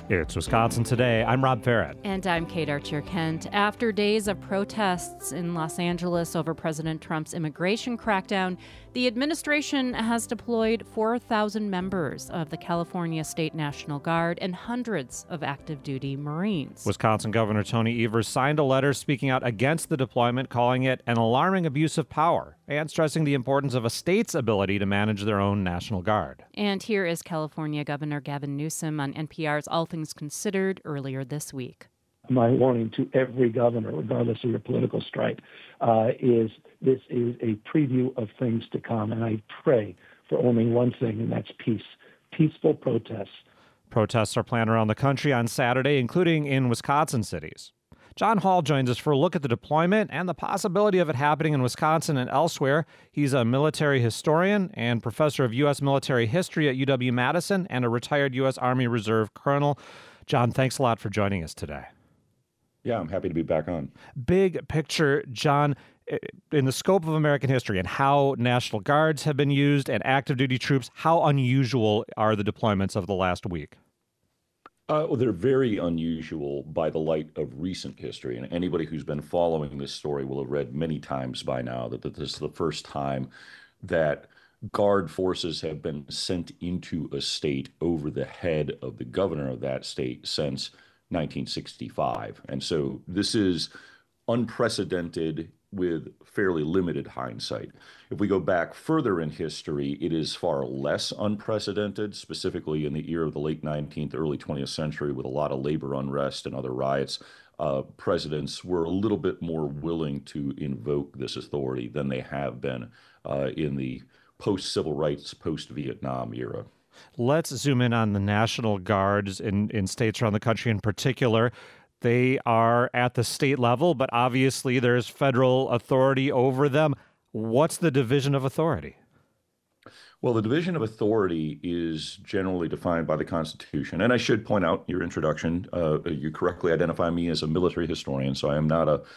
It's Wisconsin Today. I'm Rob Farrett. And I'm Kate Archer-Kent. After days of protests in Los Angeles over President Trump's immigration crackdown, the administration has deployed 4,000 members of the California State National Guard and hundreds of active duty Marines. Wisconsin Governor Tony Evers signed a letter speaking out against the deployment, calling it an alarming abuse of power and stressing the importance of a state's ability to manage their own National Guard. And here is California Governor Gavin Newsom on NPR's All Things Considered earlier this week. My warning to every governor, regardless of your political stripe, is this is a preview of things to come. And I pray for only one thing, and that's peace. Peaceful protests. Protests are planned around the country on Saturday, including in Wisconsin cities. John Hall joins us for a look at the deployment and the possibility of it happening in Wisconsin and elsewhere. He's a military historian and professor of U.S. military history at UW-Madison and a retired U.S. Army Reserve colonel. John, thanks a lot for joining us today. Yeah, I'm happy to be back on. Big picture, John, in the scope of American history and how National Guards have been used and active duty troops, how unusual are the deployments of the last week? Well, they're very unusual by the light of recent history. And anybody who's been following this story will have read many times by now that this is the first time that Guard forces have been sent into a state over the head of the governor of that state since 1965. And so this is unprecedented with fairly limited hindsight. If we go back further in history, it is far less unprecedented, specifically in the era of the late 19th, early 20th century with a lot of labor unrest and other riots. Presidents were a little bit more willing to invoke this authority than they have been in the post-civil rights, post-Vietnam era. Let's zoom in on the National Guards in states around the country in particular. They are at the state level, but obviously there's federal authority over them. What's the division of authority? Well, the division of authority is generally defined by the Constitution. And I should point out in your introduction, you correctly identify me as a military historian, so I am not a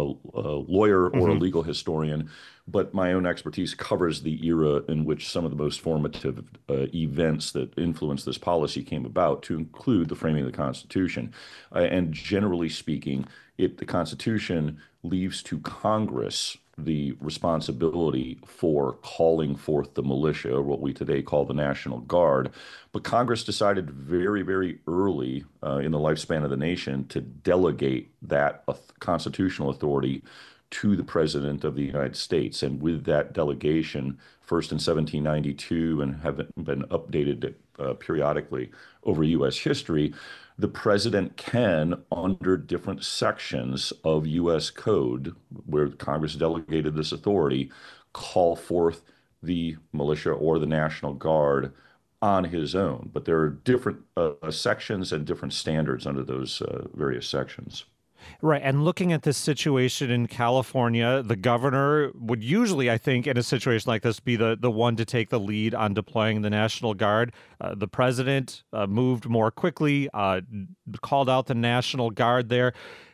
lawyer or a legal historian, but my own expertise covers the era in which some of the most formative events that influenced this policy came about, to include the framing of the Constitution. And generally speaking, the Constitution leaves to Congress the responsibility for calling forth the militia, what we today call the National Guard. But Congress decided very, very early in the lifespan of the nation to delegate that constitutional authority to the President of the United States. And with that delegation, first in 1792 and have been updated periodically over U.S. history, the president can, under different sections of U.S. code, where Congress delegated this authority, call forth the militia or the National Guard on his own. But there are different sections and different standards under those various sections. Right. And looking at this situation in California, the governor would usually, I think, in a situation like this, be the one to take the lead on deploying the National Guard. The president moved more quickly, called out the National Guard there.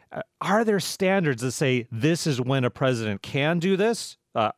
Are there standards that say this is when a president can do this?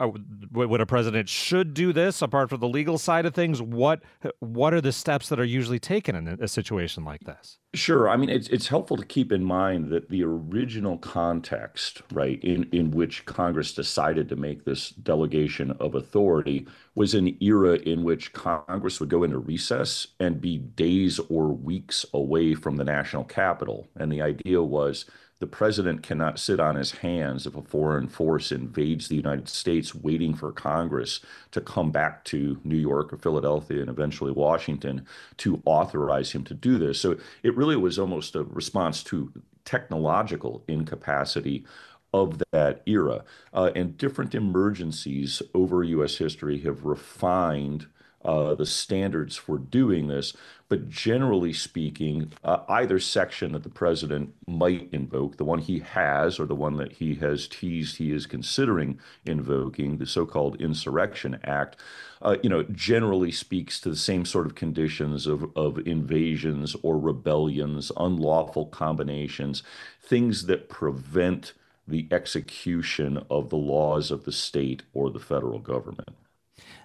When a president should do this, apart from the legal side of things? What are the steps that are usually taken in a situation like this? Sure. I mean, it's helpful to keep in mind that the original context, right, in which Congress decided to make this delegation of authority was an era in which Congress would go into recess and be days or weeks away from the national capital. And the idea was the president cannot sit on his hands if a foreign force invades the United States, waiting for Congress to come back to New York or Philadelphia and eventually Washington to authorize him to do this. So it really was almost a response to technological incapacity of that era. And different emergencies over U.S. history have refined the standards for doing this. But generally speaking, either section that the president might invoke, the one he has or the one that he has teased he is considering invoking, the so-called Insurrection Act, generally speaks to the same sort of conditions of invasions or rebellions, unlawful combinations, things that prevent the execution of the laws of the state or the federal government.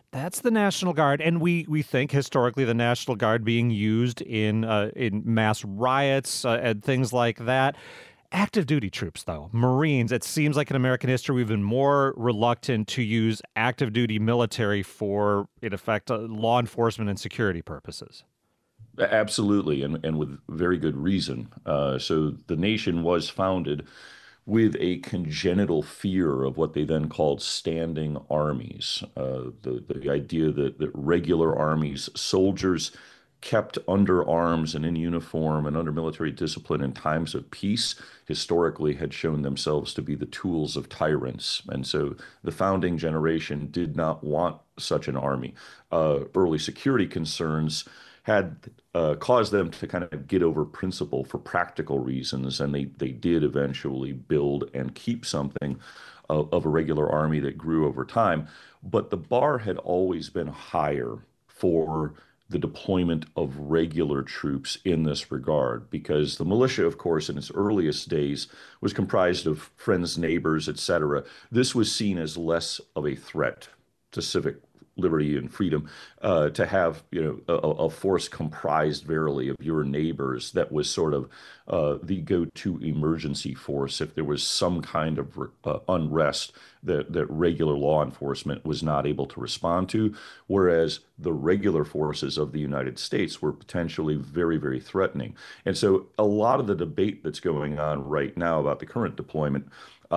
That's the National Guard, and we think historically the National Guard being used in mass riots and things like that. Active duty troops, though, Marines, it seems like in American history we've been more reluctant to use active duty military for, in effect, law enforcement and security purposes. Absolutely, and with very good reason. So the nation was founded with a congenital fear of what they then called standing armies. The idea that regular armies, soldiers kept under arms and in uniform and under military discipline in times of peace, historically had shown themselves to be the tools of tyrants. And so the founding generation did not want such an army. Early security concerns had caused them to kind of get over principle for practical reasons, and they did eventually build and keep something of a regular army that grew over time. But the bar had always been higher for the deployment of regular troops in this regard, because the militia, of course, in its earliest days was comprised of friends, neighbors, etc. This was seen as less of a threat to civic liberty and freedom, to have a force comprised verily of your neighbors that was sort of the go-to emergency force if there was some kind of unrest that regular law enforcement was not able to respond to, whereas the regular forces of the United States were potentially very, very threatening. And so a lot of the debate that's going on right now about the current deployment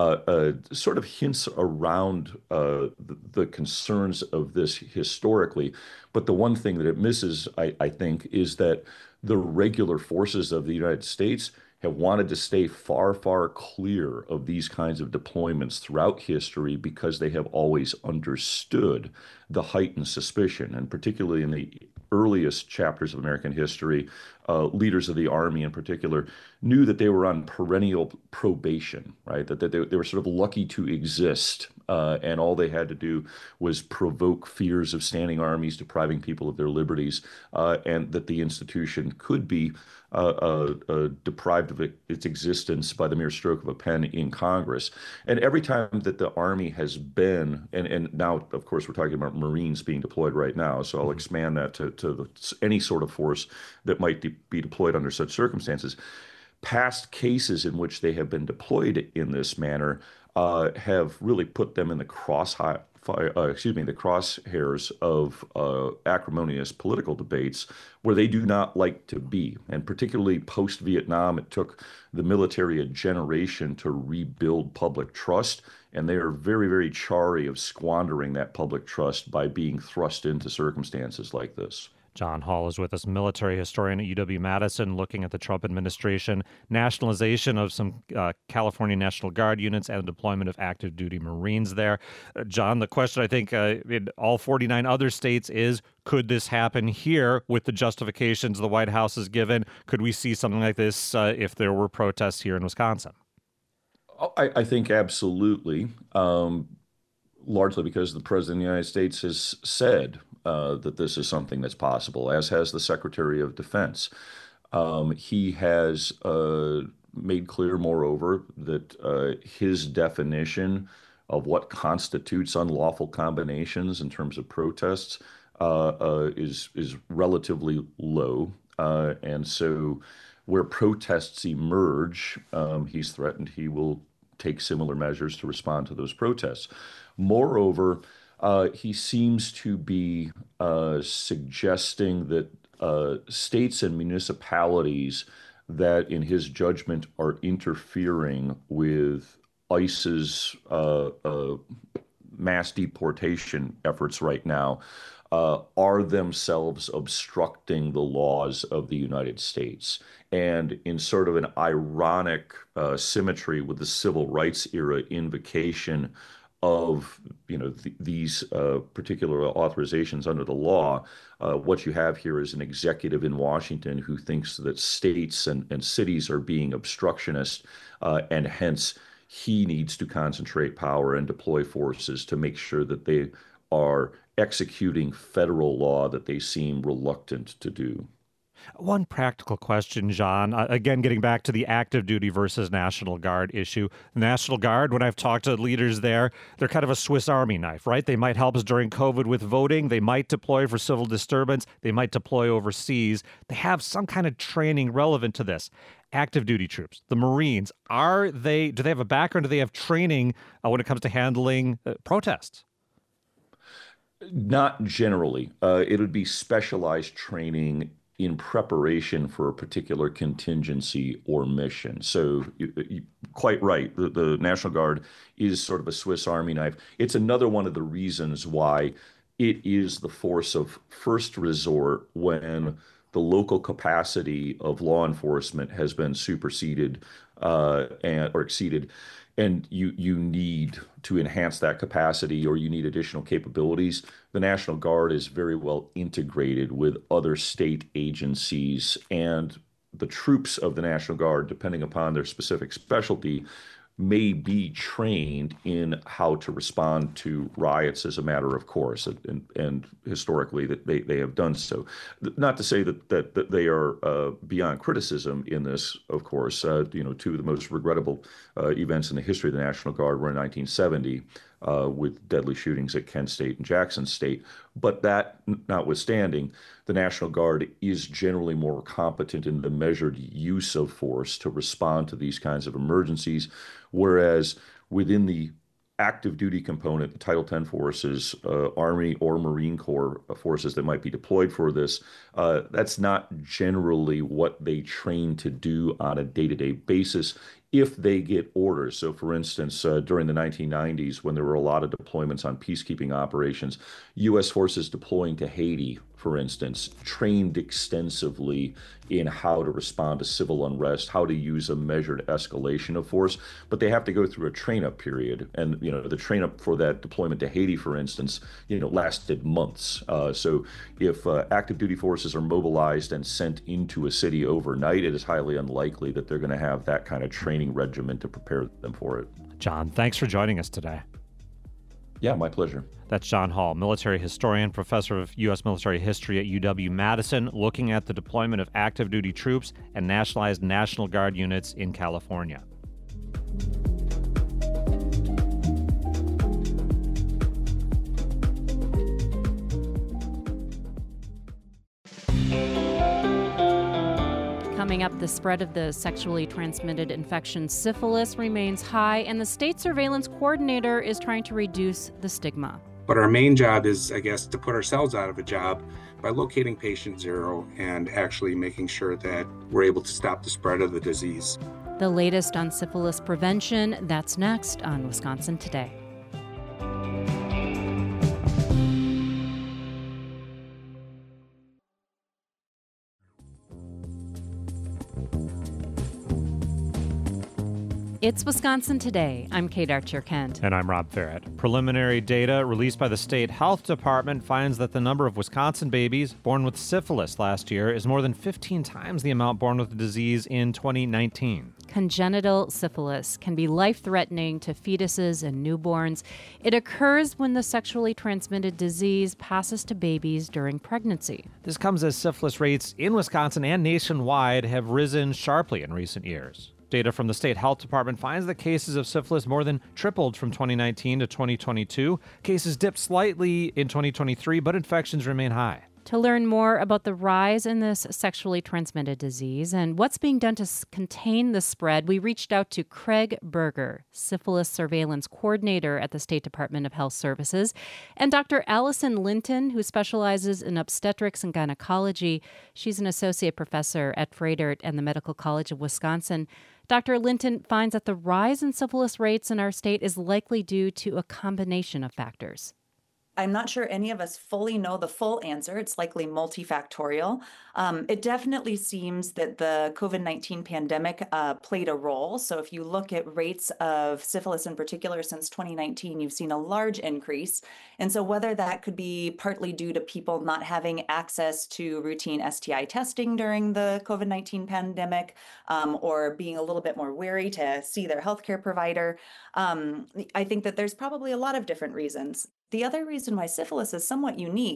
sort of hints around the concerns of this historically. But the one thing that it misses, I think, is that the regular forces of the United States have wanted to stay far, far clear of these kinds of deployments throughout history because they have always understood the heightened suspicion, and particularly in the earliest chapters of American history, leaders of the Army in particular knew that they were on perennial probation, right? That they were sort of lucky to exist, and all they had to do was provoke fears of standing armies depriving people of their liberties, and that the institution could be deprived of its existence by the mere stroke of a pen in Congress. And every time that the Army has been, and now, of course, we're talking about Marines being deployed right now, so I'll expand that to any sort of force that might be deployed under such circumstances. Past cases in which they have been deployed in this manner have really put them in the the crosshairs of acrimonious political debates where they do not like to be. And particularly post-Vietnam, it took the military a generation to rebuild public trust, and they are very, very chary of squandering that public trust by being thrust into circumstances like this. John Hall is with us, military historian at UW-Madison, looking at the Trump administration nationalization of some California National Guard units and the deployment of active duty Marines there. John, the question I think in all 49 other states is, could this happen here with the justifications the White House has given? Could we see something like this if there were protests here in Wisconsin? I think absolutely, largely because the President of the United States has said that this is something that's possible, as has the Secretary of Defense. He has made clear, moreover, that his definition of what constitutes unlawful combinations in terms of protests is relatively low. And so where protests emerge, he's threatened he will take similar measures to respond to those protests. Moreover, he seems to be suggesting that states and municipalities that, in his judgment, are interfering with ICE's mass deportation efforts right now are themselves obstructing the laws of the United States. And in sort of an ironic symmetry with the civil rights era invocation of these particular authorizations under the law, what you have here is an executive in Washington who thinks that states and cities are being obstructionist, and hence he needs to concentrate power and deploy forces to make sure that they are executing federal law that they seem reluctant to do. One practical question, John. Again, getting back to the active duty versus National Guard issue. National Guard, when I've talked to leaders there, they're kind of a Swiss Army knife, right? They might help us during COVID with voting. They might deploy for civil disturbance. They might deploy overseas. They have some kind of training relevant to this. Active duty troops, the Marines, do they have a background? Do they have training when it comes to handling protests? Not generally. It would be specialized training in preparation for a particular contingency or mission. So, quite right, the National Guard is sort of a Swiss Army knife. It's another one of the reasons why it is the force of first resort when the local capacity of law enforcement has been superseded or exceeded, and you need to enhance that capacity or you need additional capabilities. The National Guard is very well integrated with other state agencies, and the troops of the National Guard, depending upon their specific specialty, may be trained in how to respond to riots as a matter of course, and historically that they have done so. Not to say that they are beyond criticism in this, of course. Two of the most regrettable events in the history of the National Guard were in 1970 with deadly shootings at Kent State and Jackson State. But that notwithstanding, the National Guard is generally more competent in the measured use of force to respond to these kinds of emergencies, whereas within the active duty component, the Title X forces, Army or Marine Corps forces that might be deployed for this, that's not generally what they train to do on a day-to-day basis if they get orders. So, for instance, during the 1990s, when there were a lot of deployments on peacekeeping operations, U.S. forces deploying to Haiti, for instance, trained extensively in how to respond to civil unrest, how to use a measured escalation of force. But they have to go through a train-up period. And, the train-up for that deployment to Haiti, for instance, lasted months. So if active duty forces are mobilized and sent into a city overnight, it is highly unlikely that they're going to have that kind of training regimen to prepare them for it. John, thanks for joining us today. Yeah, my pleasure. That's John Hall, military historian, professor of U.S. military history at UW-Madison, looking at the deployment of active duty troops and nationalized National Guard units in California. Coming up, the spread of the sexually transmitted infection syphilis remains high, and the state surveillance coordinator is trying to reduce the stigma. But our main job is, I guess, to put ourselves out of a job by locating patient zero and actually making sure that we're able to stop the spread of the disease. The latest on syphilis prevention, that's next on Wisconsin Today. It's Wisconsin Today. I'm Kate Archer-Kent. And I'm Rob Ferret. Preliminary data released by the state health department finds that the number of Wisconsin babies born with syphilis last year is more than 15 times the amount born with the disease in 2019. Congenital syphilis can be life-threatening to fetuses and newborns. It occurs when the sexually transmitted disease passes to babies during pregnancy. This comes as syphilis rates in Wisconsin and nationwide have risen sharply in recent years. Data from the state health department finds that cases of syphilis more than tripled from 2019 to 2022. Cases dipped slightly in 2023, but infections remain high. To learn more about the rise in this sexually transmitted disease and what's being done to contain the spread, we reached out to Craig Berger, syphilis surveillance coordinator at the State Department of Health Services, and Dr. Allison Linton, who specializes in obstetrics and gynecology. She's an associate professor at Froedtert and the Medical College of Wisconsin. Dr. Linton finds that the rise in syphilis rates in our state is likely due to a combination of factors. I'm not sure any of us fully know the full answer. It's likely multifactorial. It definitely seems that the COVID-19 pandemic played a role. So if you look at rates of syphilis in particular since 2019, you've seen a large increase. And so whether that could be partly due to people not having access to routine STI testing during the COVID-19 pandemic, or being a little bit more wary to see their healthcare provider, I think that there's probably a lot of different reasons. The other reason why syphilis is somewhat unique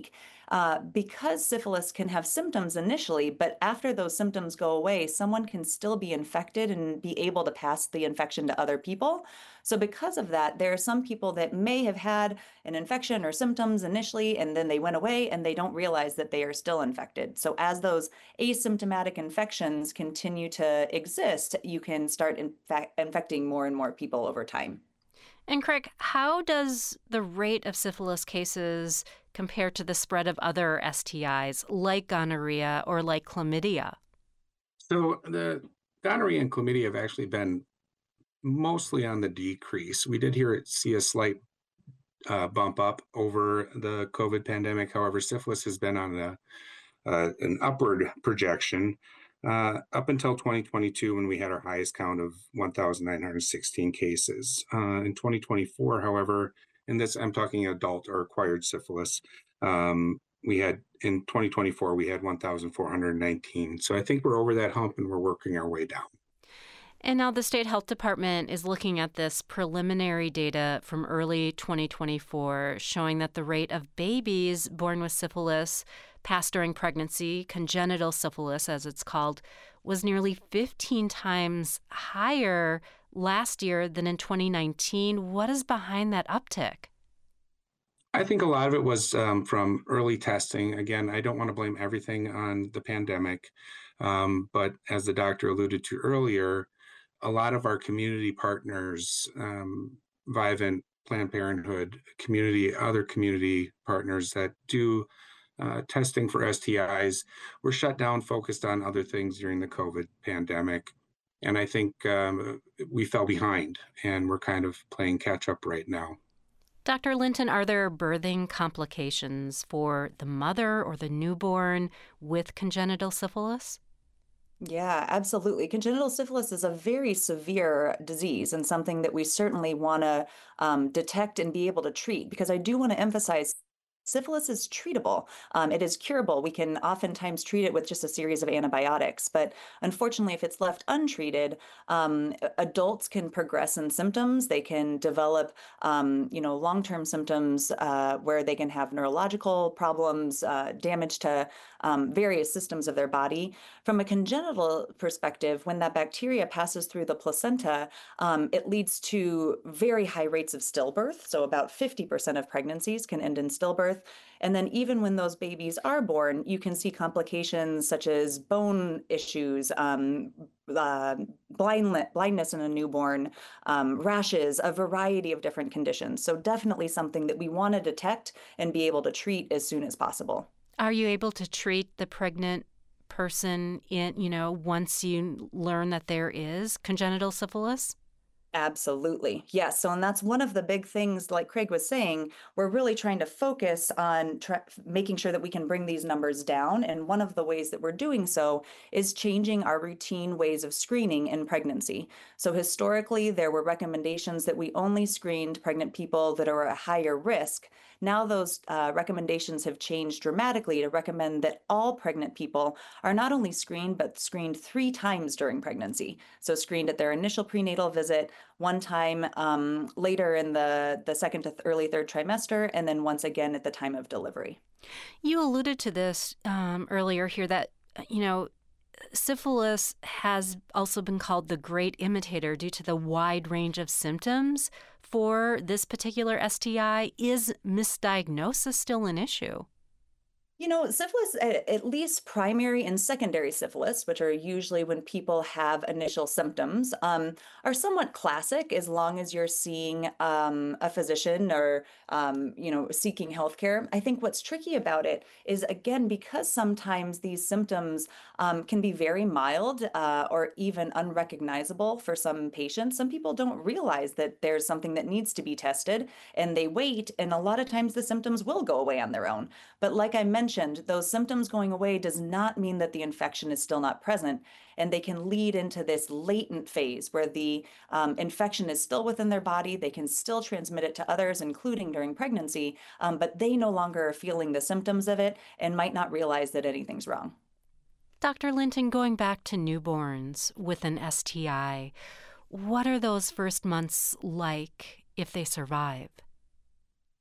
Because syphilis can have symptoms initially, but after those symptoms go away, someone can still be infected and be able to pass the infection to other people. So because of that, there are some people that may have had an infection or symptoms initially, and then they went away and they don't realize that they are still infected. So as those asymptomatic infections continue to exist, you can start infecting more and more people over time. And Craig, how does the rate of syphilis cases compare to the spread of other STIs like gonorrhea or like chlamydia? So the gonorrhea and chlamydia have actually been mostly on the decrease. We did see a slight bump up over the COVID pandemic. However, syphilis has been on an upward projection up until 2022, when we had our highest count of 1,916 cases. In 2024, however, and this I'm talking adult or acquired syphilis, we had in 2024 we had 1,419. So I think we're over that hump and we're working our way down. And now the State Health Department is looking at this preliminary data from early 2024 showing that the rate of babies born with syphilis passed during pregnancy, congenital syphilis as it's called, was nearly 15 times higher last year than in 2019. What is behind that uptick? I think a lot of it was from early testing. Again, I don't want to blame everything on the pandemic, but as the doctor alluded to earlier, a lot of our community partners, Vivint, Planned Parenthood, other community partners that do testing for STIs were shut down, focused on other things during the COVID pandemic. And I think we fell behind and we're kind of playing catch up right now. Dr. Linton, are there birthing complications for the mother or the newborn with congenital syphilis? Yeah, absolutely. Congenital syphilis is a very severe disease and something that we certainly want to detect and be able to treat, because I do want to emphasize syphilis is treatable. It is curable. We can oftentimes treat it with just a series of antibiotics. But unfortunately, if it's left untreated, adults can progress in symptoms. They can develop, long-term symptoms where they can have neurological problems, damage to various systems of their body. From a congenital perspective, when that bacteria passes through the placenta, it leads to very high rates of stillbirth. So about 50% of pregnancies can end in stillbirth. And then even when those babies are born, you can see complications such as bone issues, blindness in a newborn, rashes, a variety of different conditions. So definitely something that we want to detect and be able to treat as soon as possible. Are you able to treat the pregnant person once you learn that there is congenital syphilis? Absolutely. Yes. So, and that's one of the big things, like Craig was saying, we're really trying to focus on making sure that we can bring these numbers down. And one of the ways that we're doing so is changing our routine ways of screening in pregnancy. So historically, there were recommendations that we only screened pregnant people that are at higher risk. Now those recommendations have changed dramatically to recommend that all pregnant people are not only screened, but screened 3 times during pregnancy. So screened at their initial prenatal visit, one time later in the second to early third trimester, and then once again at the time of delivery. You alluded to this earlier here that, syphilis has also been called the great imitator due to the wide range of symptoms for this particular STI. Is misdiagnosis still an issue? Syphilis, at least primary and secondary syphilis, which are usually when people have initial symptoms, are somewhat classic as long as you're seeing a physician or, seeking healthcare. I think what's tricky about it is, again, because sometimes these symptoms can be very mild or even unrecognizable for some patients. Some people don't realize that there's something that needs to be tested, and they wait, and a lot of times the symptoms will go away on their own. But like I mentioned, those symptoms going away does not mean that the infection is still not present, and they can lead into this latent phase where the infection is still within their body. They can still transmit it to others, including during pregnancy, but they no longer are feeling the symptoms of it and might not realize that anything's wrong. Dr. Linton, going back to newborns with an STI, what are those first months like if they survive?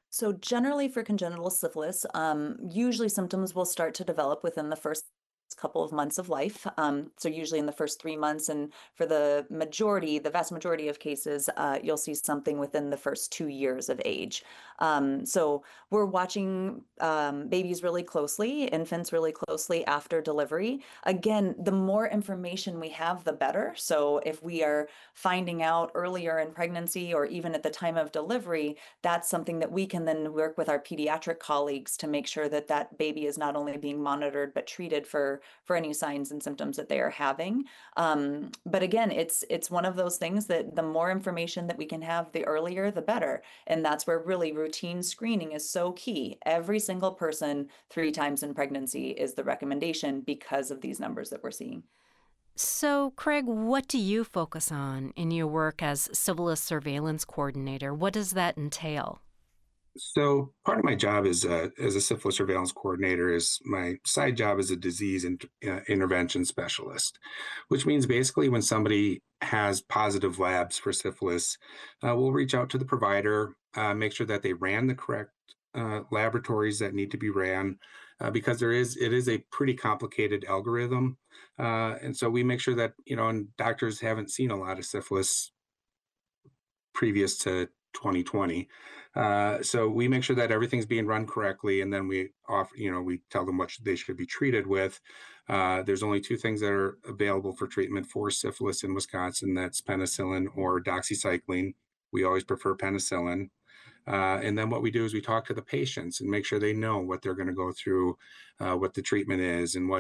So generally for congenital syphilis, usually symptoms will start to develop within the first couple of months of life. So usually in the first 3 months, and for the vast majority of cases, you'll see something within the first 2 years of age. So we're watching babies really closely, infants really closely after delivery. Again, the more information we have, the better. So if we are finding out earlier in pregnancy or even at the time of delivery, that's something that we can then work with our pediatric colleagues to make sure that that baby is not only being monitored but treated for any signs and symptoms that they are having. But again, it's one of those things that the more information that we can have, the earlier, the better. And that's where really routine screening is so key. Every single person 3 times in pregnancy is the recommendation because of these numbers that we're seeing. So, Craig, what do you focus on in your work as syphilis surveillance coordinator? What does that entail? So part of my job as a syphilis surveillance coordinator is my side job as a disease intervention specialist, which means basically when somebody has positive labs for syphilis, we'll reach out to the provider, make sure that they ran the correct laboratories that need to be ran, because it is a pretty complicated algorithm, and so we make sure that and doctors haven't seen a lot of syphilis previous to 2020. So we make sure that everything's being run correctly, and then we tell them what they should be treated with. There's only 2 things that are available for treatment for syphilis in Wisconsin. That's penicillin or doxycycline. We always prefer penicillin. And then what we do is we talk to the patients and make sure they know what they're going to go through, what the treatment is, and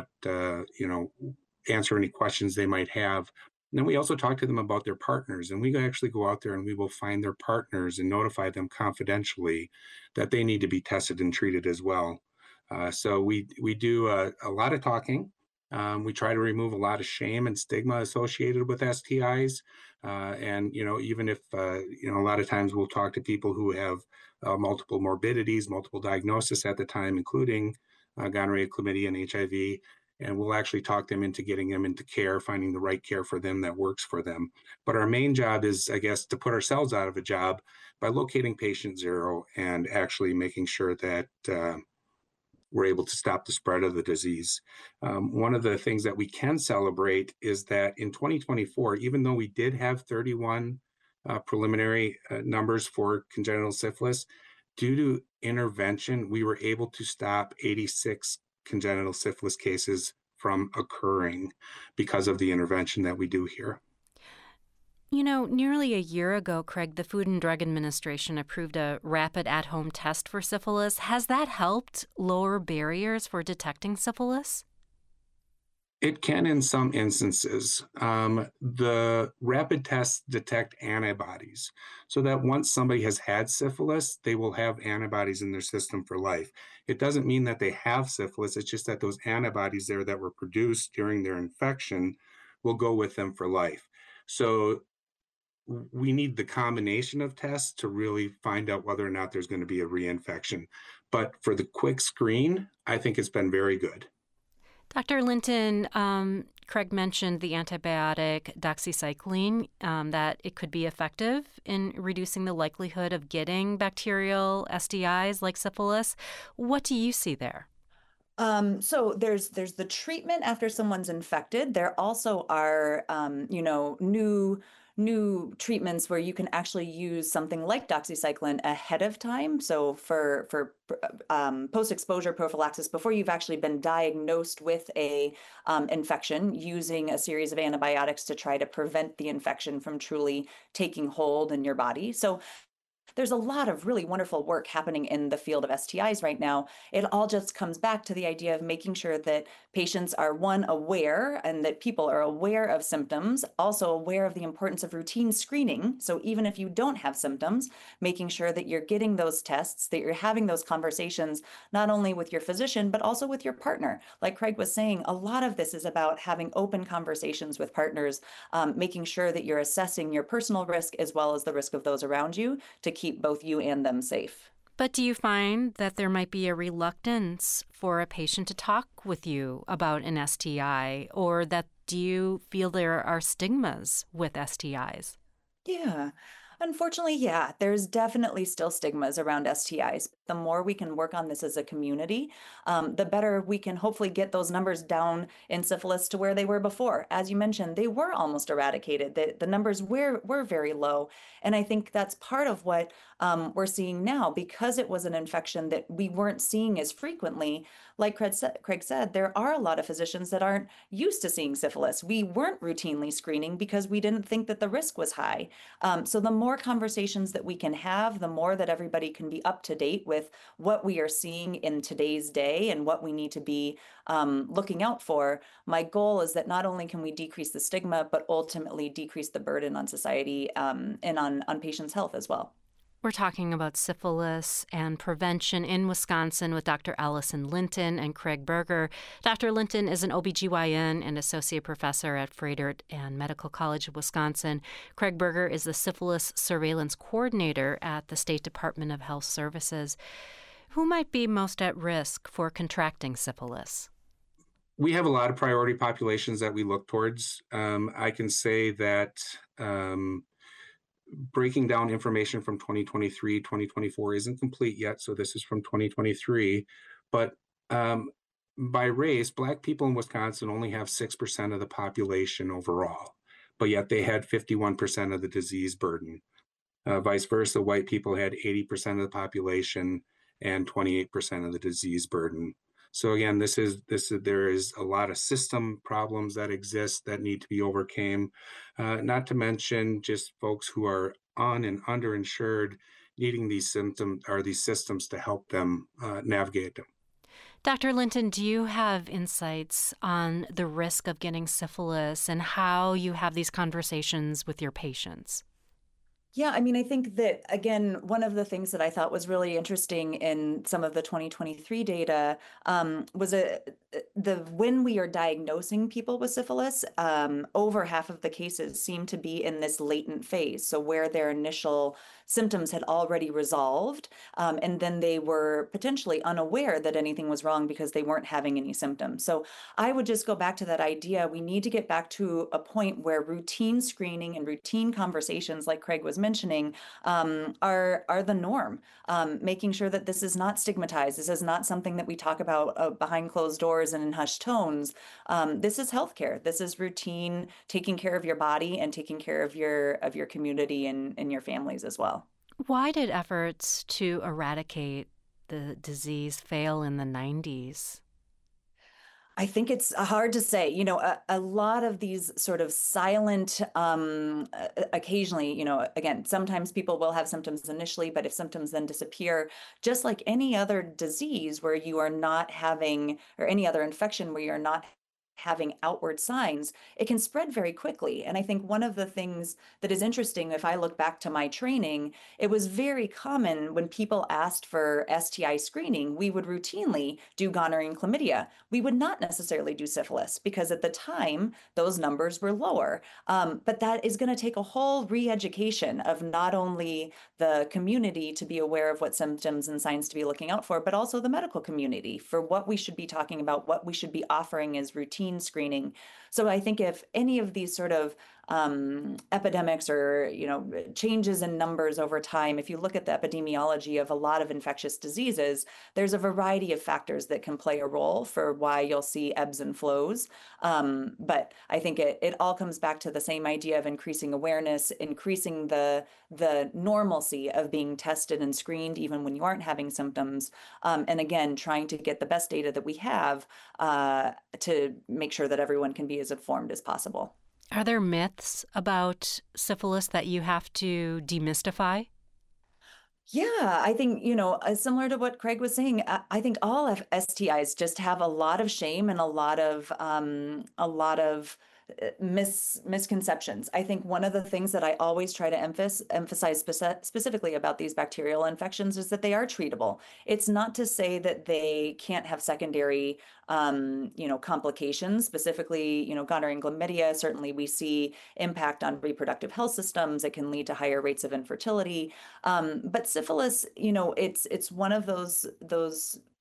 answer any questions they might have. And then we also talk to them about their partners, and we actually go out there and we will find their partners and notify them confidentially that they need to be tested and treated as well. So we do a lot of talking. We try to remove a lot of shame and stigma associated with STIs. And even if a lot of times we'll talk to people who have multiple morbidities, multiple diagnoses at the time, including gonorrhea, chlamydia, and HIV. And we'll actually talk them into getting them into care, finding the right care for them that works for them. But our main job is, I guess, to put ourselves out of a job by locating patient zero and actually making sure that we're able to stop the spread of the disease. One of the things that we can celebrate is that in 2024, even though we did have 31 preliminary numbers for congenital syphilis, due to intervention, we were able to stop 86 congenital syphilis cases from occurring because of the intervention that we do here. Nearly a year ago, Craig, the Food and Drug Administration approved a rapid at-home test for syphilis. Has that helped lower barriers for detecting syphilis? It can in some instances. The rapid tests detect antibodies, so that once somebody has had syphilis, they will have antibodies in their system for life. It doesn't mean that they have syphilis. It's just that those antibodies there that were produced during their infection will go with them for life. So we need the combination of tests to really find out whether or not there's going to be a reinfection. But for the quick screen, I think it's been very good. Dr. Linton, Craig mentioned the antibiotic doxycycline, that it could be effective in reducing the likelihood of getting bacterial STIs like syphilis. What do you see there? So there's the treatment after someone's infected. There also are, new treatments where you can actually use something like doxycycline ahead of time. So for post-exposure prophylaxis, before you've actually been diagnosed with a infection, using a series of antibiotics to try to prevent the infection from truly taking hold in your body. So there's a lot of really wonderful work happening in the field of STIs right now. It all just comes back to the idea of making sure that patients are, one, aware, and that people are aware of symptoms, also aware of the importance of routine screening. So even if you don't have symptoms, making sure that you're getting those tests, that you're having those conversations, not only with your physician, but also with your partner. Like Craig was saying, a lot of this is about having open conversations with partners, making sure that you're assessing your personal risk as well as the risk of those around you to keep both you and them safe. But do you find that there might be a reluctance for a patient to talk with you about an STI, or do you feel there are stigmas with STIs? Yeah. Unfortunately, yeah, there's definitely still stigmas around STIs. The more we can work on this as a community, the better we can hopefully get those numbers down in syphilis to where they were before. As you mentioned, they were almost eradicated. The numbers were very low. And I think that's part of what we're seeing now because it was an infection that we weren't seeing as frequently. Like Craig said, there are a lot of physicians that aren't used to seeing syphilis. We weren't routinely screening because we didn't think that the risk was high. So the more conversations that we can have, the more that everybody can be up to date with what we are seeing in today's day and what we need to be looking out for. My goal is that not only can we decrease the stigma, but ultimately decrease the burden on society and on patients' health as well. We're talking about syphilis and prevention in Wisconsin with Dr. Allison Linton and Craig Berger. Dr. Linton is an OBGYN and associate professor at Froedtert and Medical College of Wisconsin. Craig Berger is the syphilis surveillance coordinator at the State Department of Health Services. Who might be most at risk for contracting syphilis? We have a lot of priority populations that we look towards. I can say that breaking down information from 2023, 2024 isn't complete yet, so this is from 2023. But by race, Black people in Wisconsin only have 6% of the population overall, but yet they had 51% of the disease burden. Vice versa, white people had 80% of the population and 28% of the disease burden. So again, there is a lot of system problems that exist that need to be overcame. Not to mention just folks who are on and underinsured, needing these systems to help them navigate them. Dr. Linton, do you have insights on the risk of getting syphilis and how you have these conversations with your patients? Yeah, I mean, I think that, again, one of the things that I thought was really interesting in some of the 2023 data was when we are diagnosing people with syphilis, over half of the cases seem to be in this latent phase. So where their initial symptoms had already resolved, and then they were potentially unaware that anything was wrong because they weren't having any symptoms. So I would just go back to that idea. We need to get back to a point where routine screening and routine conversations, like Craig was mentioning, are the norm. Making sure that this is not stigmatized. This is not something that we talk about behind closed doors and in hushed tones. This is healthcare. This is routine taking care of your body and taking care of your community and your families as well. Why did efforts to eradicate the disease fail in the 90s? I think it's hard to say. You know, a lot of these sort of silent, occasionally, you know, again, sometimes people will have symptoms initially, but if symptoms then disappear, just like any other disease where you are not having, or any other infection where you're not having outward signs, it can spread very quickly. And I think one of the things that is interesting, if I look back to my training, it was very common when people asked for STI screening, we would routinely do gonorrhea and chlamydia. We would not necessarily do syphilis because at the time, those numbers were lower. But that is going to take a whole re-education of not only the community to be aware of what symptoms and signs to be looking out for, but also the medical community for what we should be talking about, what we should be offering as routine screening. So I think if any of these sort of epidemics or, you know, changes in numbers over time, if you look at the epidemiology of a lot of infectious diseases, there's a variety of factors that can play a role for why you'll see ebbs and flows. But I think it all comes back to the same idea of increasing awareness, increasing the normalcy of being tested and screened even when you aren't having symptoms. And again, trying to get the best data that we have to make sure that everyone can be as informed as possible. Are there myths about syphilis that you have to demystify? Yeah, I think, you know, similar to what Craig was saying, I think all of STIs just have a lot of shame and a lot of misconceptions. I think one of the things that I always try to emphasize specifically about these bacterial infections is that they are treatable. It's not to say that they can't have secondary, complications, specifically, gonorrhea and chlamydia. Certainly we see impact on reproductive health systems. It can lead to higher rates of infertility. But syphilis, it's one of those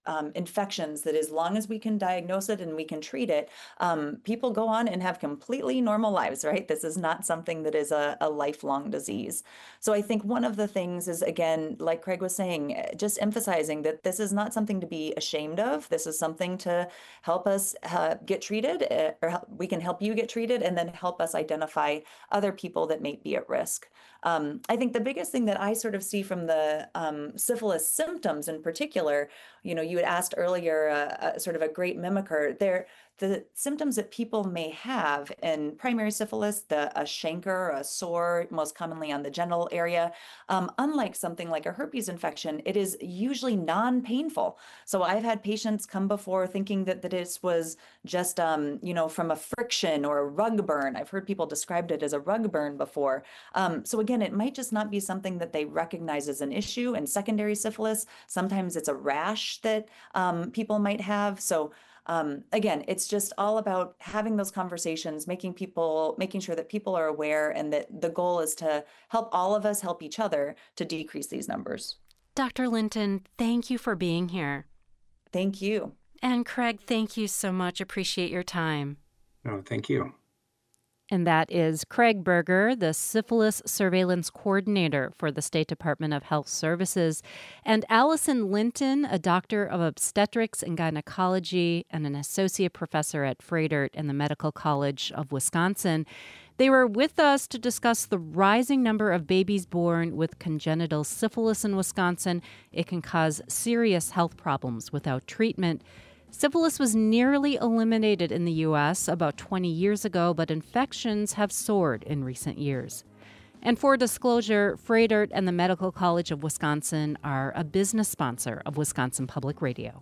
infections that as long as we can diagnose it and we can treat it, people go on and have completely normal lives, right? This is not something that is a lifelong disease. So I think one of the things is, again, like Craig was saying, just emphasizing that this is not something to be ashamed of. This is something to help us get treated, or we can help you get treated, and then help us identify other people that may be at risk. I think the biggest thing that I sort of see from the syphilis symptoms in particular, you had asked earlier, sort of a great mimicker, the symptoms that people may have in primary syphilis, a chancre, a sore, most commonly on the genital area, unlike something like a herpes infection, it is usually non-painful. So I've had patients come before thinking that this was just, from a friction or a rug burn. I've heard people describe it as a rug burn before. So again, it might just not be something that they recognize as an issue. In secondary syphilis, sometimes it's a rash that people might have. So again, it's just all about having those conversations, making sure that people are aware, and that the goal is to help all of us help each other to decrease these numbers. Dr. Linton, thank you for being here. Thank you. And Craig, thank you so much. Appreciate your time. No, thank you. And that is Craig Berger, the Syphilis Surveillance Coordinator for the State Department of Health Services, and Allison Linton, a doctor of obstetrics and gynecology and an associate professor at Froedtert and the Medical College of Wisconsin. They were with us to discuss the rising number of babies born with congenital syphilis in Wisconsin. It can cause serious health problems without treatment. Syphilis was nearly eliminated in the U.S. about 20 years ago, but infections have soared in recent years. And for disclosure, Froedtert and the Medical College of Wisconsin are a business sponsor of Wisconsin Public Radio.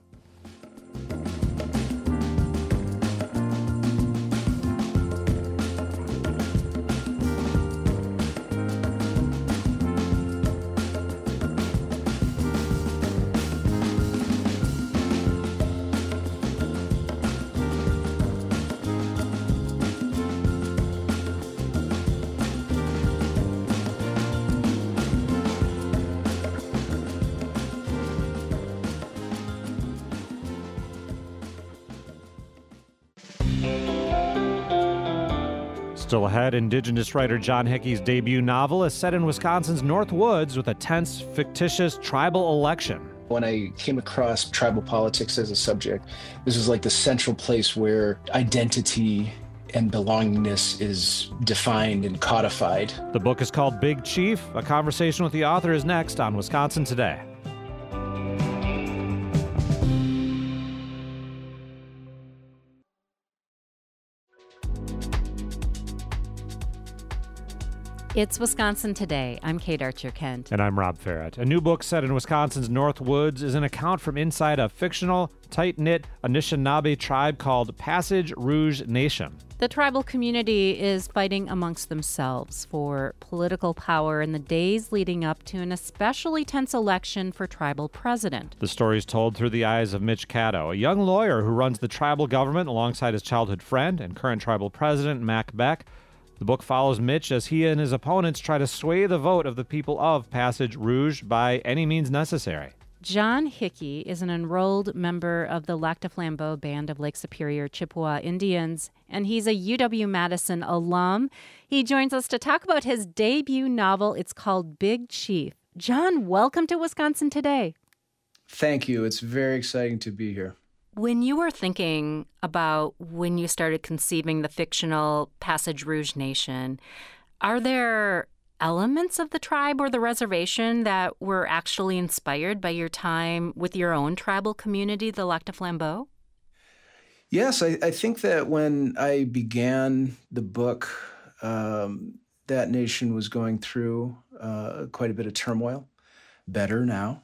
Still ahead, Indigenous writer John Hickey's debut novel is set in Wisconsin's North Woods with a tense, fictitious tribal election. When I came across tribal politics as a subject, this is like the central place where identity and belongingness is defined and codified. The book is called Big Chief. A conversation with the author is next on Wisconsin Today. It's Wisconsin Today. I'm Kate Archer-Kent. And I'm Rob Farrett. A new book set in Wisconsin's North Woods is an account from inside a fictional, tight-knit Anishinaabe tribe called Passage Rouge Nation. The tribal community is fighting amongst themselves for political power in the days leading up to an especially tense election for tribal president. The story is told through the eyes of Mitch Caddo, a young lawyer who runs the tribal government alongside his childhood friend and current tribal president, Mac Beck. The book follows Mitch as he and his opponents try to sway the vote of the people of Passage Rouge by any means necessary. John Hickey is an enrolled member of the Lac du Flambeau Band of Lake Superior Chippewa Indians, and he's a UW-Madison alum. He joins us to talk about his debut novel. It's called Big Chief. John, welcome to Wisconsin Today. Thank you. It's very exciting to be here. When you were thinking about when you started conceiving the fictional Passage Rouge Nation, are there elements of the tribe or the reservation that were actually inspired by your time with your own tribal community, the Lac du Flambeau? Yes, I think that when I began the book, that nation was going through quite a bit of turmoil. Better now.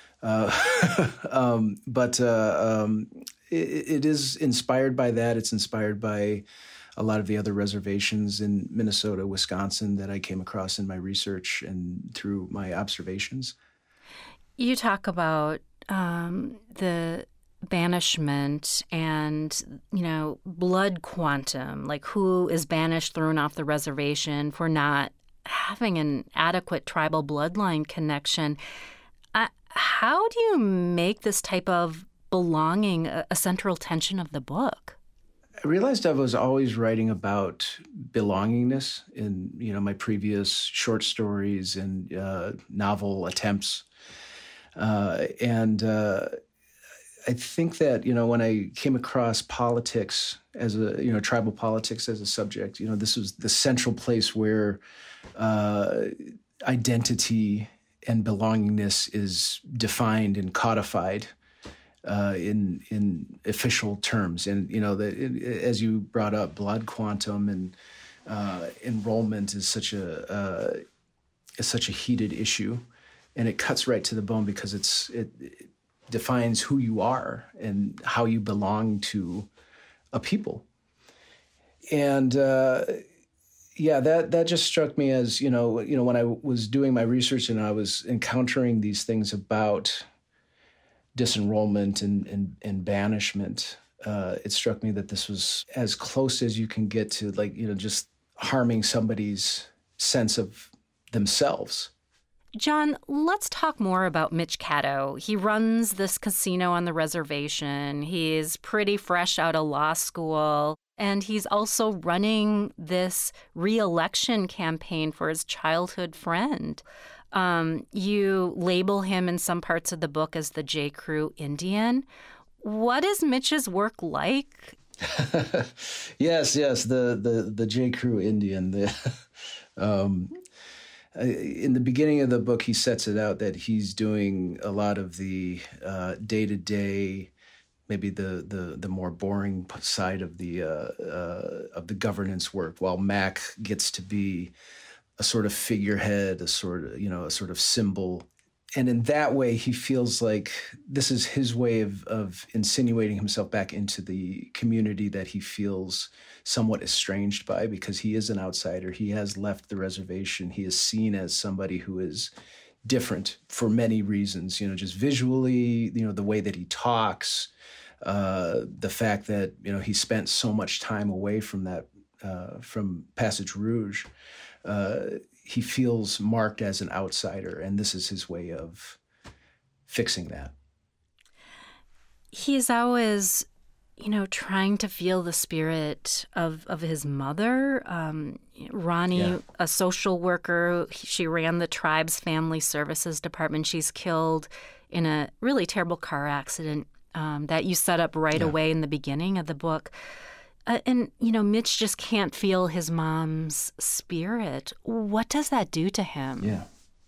But it is inspired by that. It's inspired by a lot of the other reservations in Minnesota, Wisconsin that I came across in my research and through my observations. You talk about the banishment and, blood quantum, like who is banished, thrown off the reservation for not having an adequate tribal bloodline connection. How do you make this type of belonging a central tension of the book? I realized I was always writing about belongingness in, my previous short stories and novel attempts. I think that, when I came across politics as tribal politics as a subject, this was the central place where identity and belongingness is defined and codified in official terms. And, as you brought up, blood quantum and enrollment is such a heated issue, and it cuts right to the bone because it defines who you are and how you belong to a people. And that just struck me as, when I was doing my research and I was encountering these things about disenrollment and banishment, it struck me that this was as close as you can get to, just harming somebody's sense of themselves. John, let's talk more about Mitch Caddo. He runs this casino on the reservation. He's pretty fresh out of law school, and he's also running this re-election campaign for his childhood friend. You label him in some parts of the book as the J. Crew Indian. What is Mitch's work like? Yes, the J. Crew Indian. In the beginning of the book, he sets it out that he's doing a lot of the day-to-day, maybe the more boring side of the governance work, while Mac gets to be a sort of figurehead, a sort of symbol. And in that way, he feels like this is his way of insinuating himself back into the community that he feels somewhat estranged by, because he is an outsider. He has left the reservation. He is seen as somebody who is different for many reasons, just visually, the way that he talks, the fact that, he spent so much time away from that, from Passage Rouge. He feels marked as an outsider, and this is his way of fixing that. He's always, trying to feel the spirit of his mother. Ronnie, a social worker, she ran the tribe's family services department. She's killed in a really terrible car accident that you set up right away in the beginning of the book. And Mitch just can't feel his mom's spirit. What does that do to him? Yeah.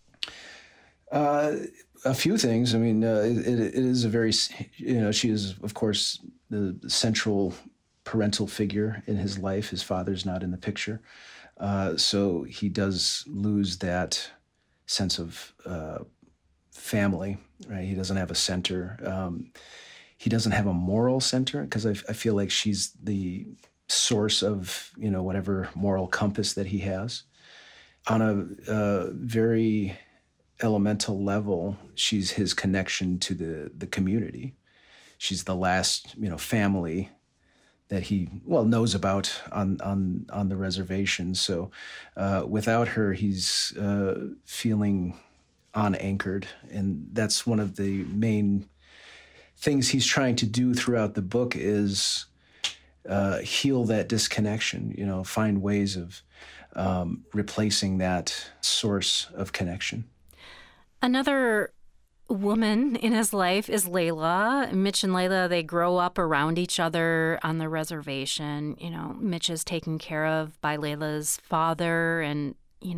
A few things. I mean, it is a very, she is, of course, the central parental figure in his life. His father's not in the picture. So he does lose that sense of family, right? He doesn't have a center. He doesn't have a moral center, because I feel like she's the source of, whatever moral compass that he has. On a very elemental level, she's his connection to the community. She's the last, family that he knows about on the reservation. So without her, he's feeling unanchored, and that's one of the main things he's trying to do throughout the book is heal that disconnection, find ways of replacing that source of connection. Another woman in his life is Layla. Mitch and Layla, they grow up around each other on the reservation. Mitch is taken care of by Layla's father, and,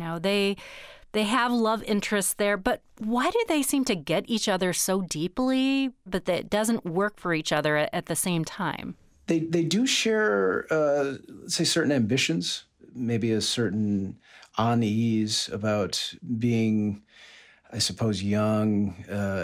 they have love interests there, but why do they seem to get each other so deeply, but that it doesn't work for each other at the same time? They do share, let's say, certain ambitions, maybe a certain unease about being, I suppose, young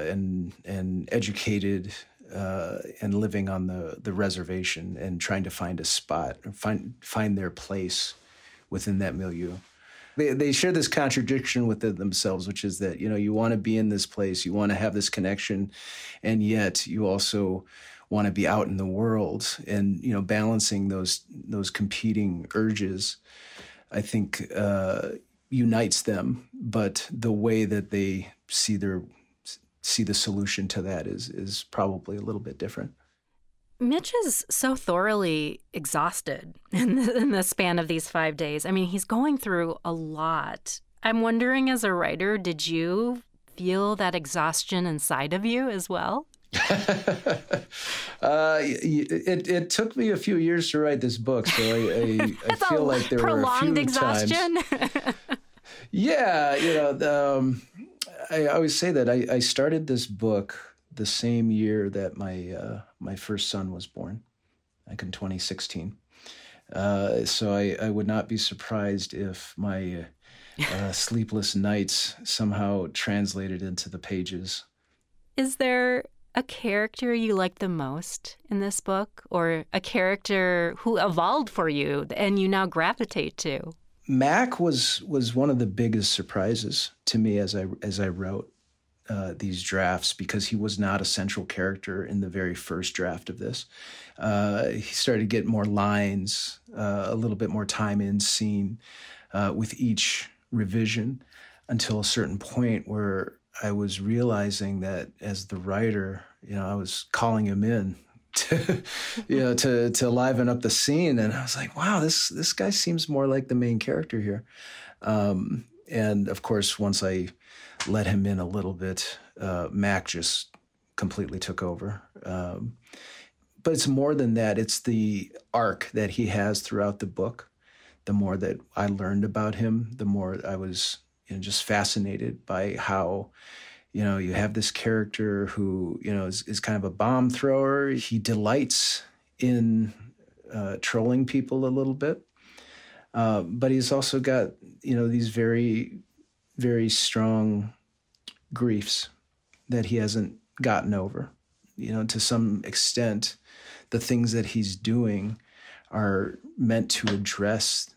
and educated and living on the reservation and trying to find a spot, find their place within that milieu. They share this contradiction with themselves, which is that, you want to be in this place, you want to have this connection, and yet you also want to be out in the world, and, balancing those competing urges, I think, unites them. But the way that they see see the solution to that is probably a little bit different. Mitch is so thoroughly exhausted in the span of these 5 days. I mean, he's going through a lot. I'm wondering, as a writer, did you feel that exhaustion inside of you as well? It took me a few years to write this book, so I feel like there were a few exhaustion. times. Yeah, I always say that I started this book the same year that my first son was born, like in 2016. So I would not be surprised if my sleepless nights somehow translated into the pages. Is there a character you like the most in this book, or a character who evolved for you and you now gravitate to? Mac was one of the biggest surprises to me as I wrote these drafts, because he was not a central character in the very first draft of this. He started to get more lines, a little bit more time in scene with each revision, until a certain point where I was realizing that as the writer, I was calling him in to liven up the scene, and I was like, wow, this guy seems more like the main character here. And of course, once I let him in a little bit, Mac just completely took over. But it's more than that. It's the arc that he has throughout the book. The more that I learned about him, the more I was just fascinated by how, you have this character who, is kind of a bomb thrower. He delights in trolling people a little bit. But he's also got, these very, very strong griefs that he hasn't gotten over. To some extent, the things that he's doing are meant to address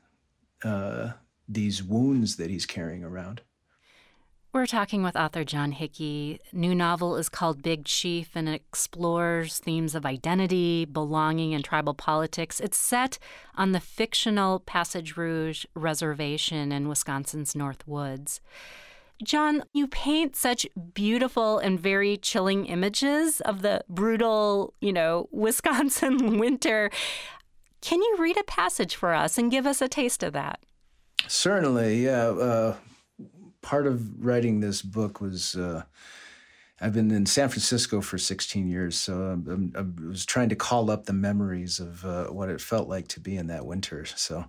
these wounds that he's carrying around. We're talking with author John Hickey. New novel is called Big Chief, and it explores themes of identity, belonging, and tribal politics. It's set on the fictional Passage Rouge Reservation in Wisconsin's North Woods. John, you paint such beautiful and very chilling images of the brutal, Wisconsin winter. Can you read a passage for us and give us a taste of that? Certainly, yeah. Part of writing this book was I've been in San Francisco for 16 years, so I was trying to call up the memories of what it felt like to be in that winter. So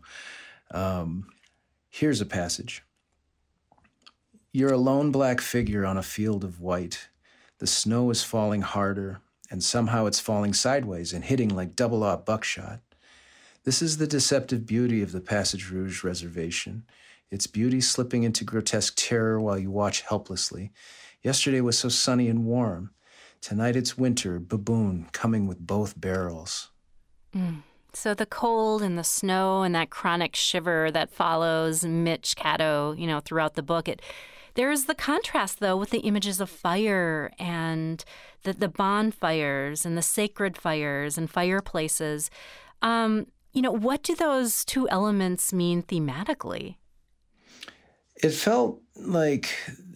here's a passage. You're a lone black figure on a field of white. The snow is falling harder, and somehow it's falling sideways and hitting like double-aught buckshot. This is the deceptive beauty of the Passage Rouge Reservation. Its beauty slipping into grotesque terror while you watch helplessly. Yesterday was so sunny and warm. Tonight it's winter, baboon, coming with both barrels. So the cold and the snow and that chronic shiver that follows Mitch Caddo, throughout the book, there is the contrast, though, with the images of fire and the bonfires and the sacred fires and fireplaces. What do those two elements mean thematically? It felt like,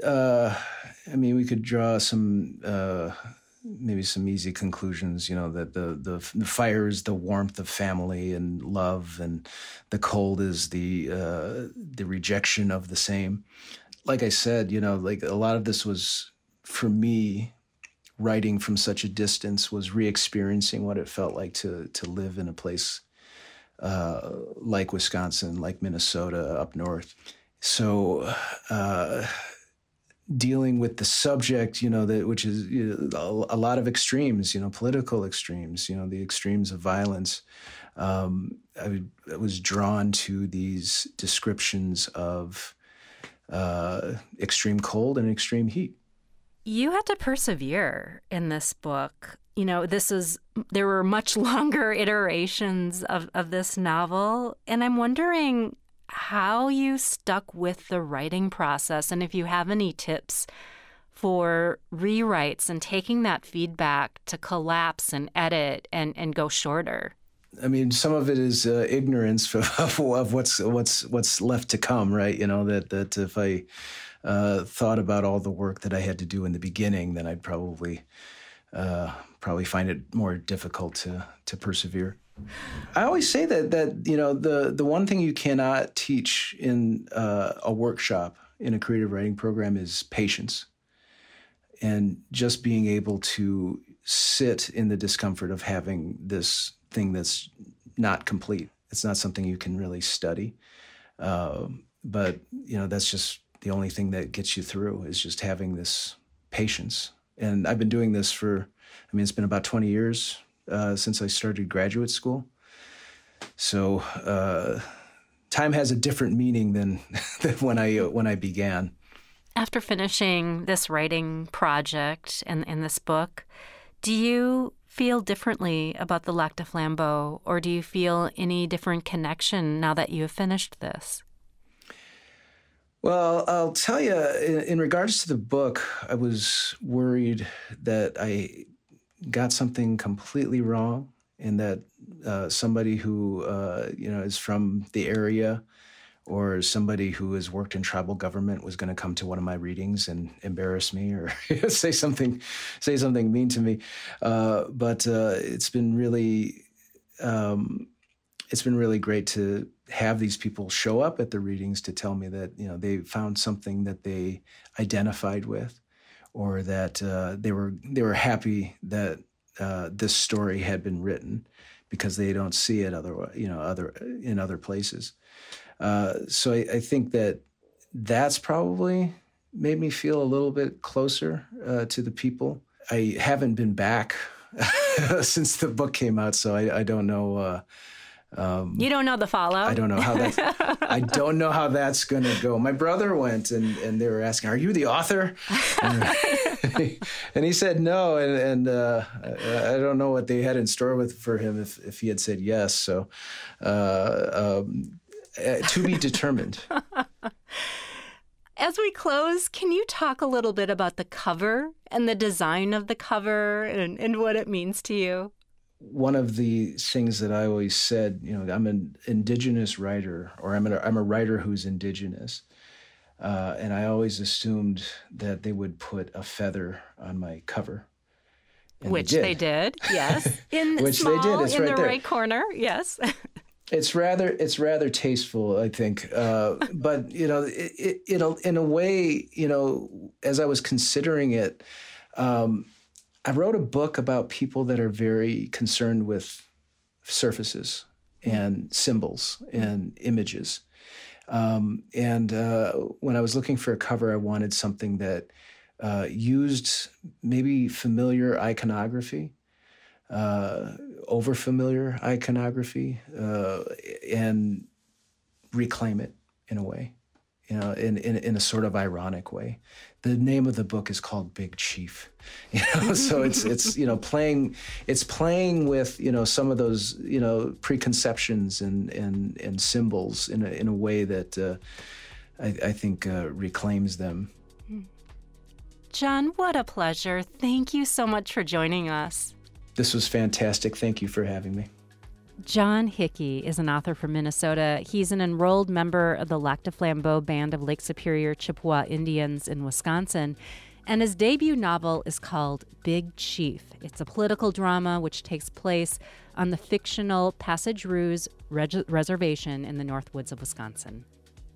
we could draw some, maybe some easy conclusions, that the fire is the warmth of family and love, and the cold is the rejection of the same. Like I said, like a lot of this was, for me, writing from such a distance, was re-experiencing what it felt like to live in a place like Wisconsin, like Minnesota, up north. So dealing with the subject, which is a lot of extremes, political extremes, the extremes of violence. I was drawn to these descriptions of extreme cold and extreme heat. You had to persevere in this book. There were much longer iterations of this novel, and I'm wondering how you stuck with the writing process, and if you have any tips for rewrites and taking that feedback to collapse and edit and go shorter. I mean, some of it is ignorance of what's left to come, right? That if I thought about all the work that I had to do in the beginning, then I'd probably find it more difficult to persevere. I always say that the one thing you cannot teach in a workshop in a creative writing program is patience, and just being able to sit in the discomfort of having this thing that's not complete. It's not something you can really study, but that's just the only thing that gets you through, is just having this patience. And I've been doing this it's been about 20 years since I started graduate school. So time has a different meaning than when I began. After finishing this writing project and this book, do you feel differently about the Lac du Flambeau, or do you feel any different connection now that you have finished this? Well, I'll tell you, in regards to the book, I was worried that I got something completely wrong, and that somebody who is from the area, or somebody who has worked in tribal government, was going to come to one of my readings and embarrass me or say something mean to me. But it's been really great to have these people show up at the readings to tell me that they found something that they identified with, or that they were happy that this story had been written, because they don't see it in other places. So I think that's probably made me feel a little bit closer to the people. I haven't been back since the book came out, so I don't know. You don't know the fallout? I don't know how that's going to go. My brother went, and they were asking, "Are you the author?" And he said no, and I don't know what they had in store for him if he had said yes. So to be determined. As we close, can you talk a little bit about the cover and the design of the cover and what it means to you? One of the things that I always said, I'm an indigenous writer, or I'm a writer who's indigenous. And I always assumed that they would put a feather on my cover. And which they did, yes. Which they did. It's in right the there. right corner, yes. It's rather tasteful, I think. But in a way, as I was considering it, I wrote a book about people that are very concerned with surfaces and symbols and images. And when I was looking for a cover, I wanted something that used maybe familiar iconography, over-familiar iconography, and reclaim it in a way, in a sort of ironic way. The name of the book is called Big Chief, so it's playing with some of those preconceptions and symbols in a way that I think reclaims them. John, what a pleasure! Thank you so much for joining us. This was fantastic. Thank you for having me. John Hickey is an author from Minnesota. He's an enrolled member of the Lac du Flambeau Band of Lake Superior Chippewa Indians in Wisconsin, and his debut novel is called Big Chief. It's a political drama which takes place on the fictional Passage Rouge Reservation in the North Woods of Wisconsin.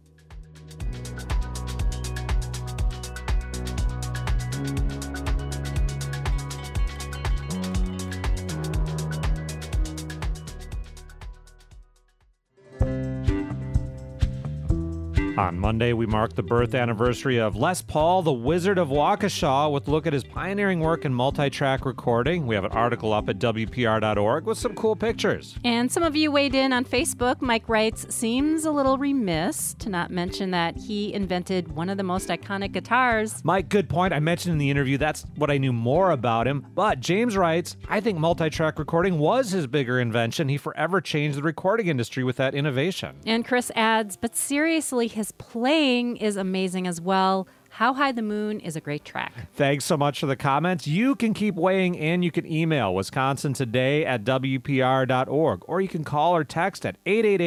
On Monday, we mark the birth anniversary of Les Paul, the Wizard of Waukesha, with a look at his pioneering work in multi-track recording. We have an article up at WPR.org with some cool pictures. And some of you weighed in on Facebook. Mike writes, seems a little remiss to not mention that he invented one of the most iconic guitars. Mike, good point. I mentioned in the interview that's what I knew more about him. But James writes, I think multi-track recording was his bigger invention. He forever changed the recording industry with that innovation. And Chris adds, but seriously, his playing is amazing as well. How High the Moon is a great track. Thanks so much for the comments. You can keep weighing in. You can email wisconsintoday@wpr.org, or you can call or text at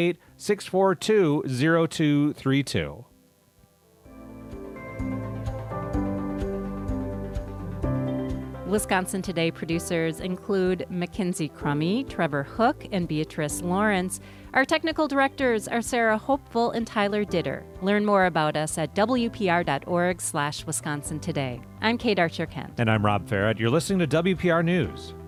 888-642-0232. Wisconsin Today producers include Mackenzie Crummy, Trevor Hook, and Beatrice Lawrence. Our technical directors are Sarah Hopeful and Tyler Ditter. Learn more about us at wpr.org/Wisconsin Today. I'm Kate Archer-Kent. And I'm Rob Farrett. You're listening to WPR News.